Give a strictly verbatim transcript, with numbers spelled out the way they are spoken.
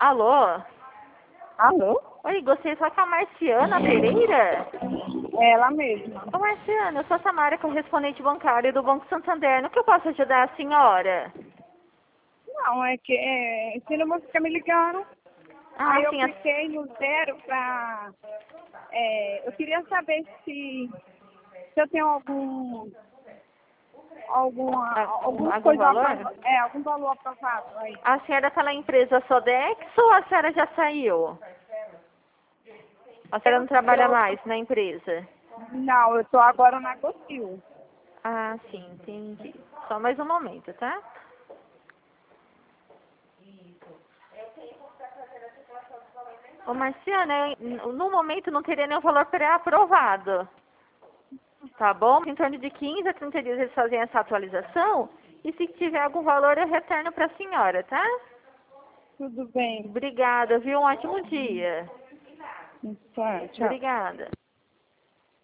Alô? Alô? Oi, gostaria de falar com a Marciana Pereira? É ela mesma. Ô, Marciana, eu sou a Samara, correspondente bancária do Banco Santander. No que eu posso ajudar a senhora? Não, é que é, esse número fica me ligando. Ah, Aí eu sim, a... cliquei no zero pra... É, eu queria saber se, se eu tenho algum... Alguma, a- alguma algum coisa... valor? É, algum valor aprovado aí. A senhora está na empresa Sodex ou a senhora já saiu? A senhora Eu, não trabalha eu, mais na empresa? não, eu tô agora na Gocil. Ah, sim, entendi. Só mais um momento, tá? Ô, Marciana, eu- no momento não teria nenhum valor pré-aprovado. Tá bom? Em torno de quinze a trinta dias eles fazem essa atualização. E se tiver algum valor, eu retorno para a senhora, tá? Tudo bem. Obrigada, viu? Um ótimo dia. Tá, tchau. Obrigada.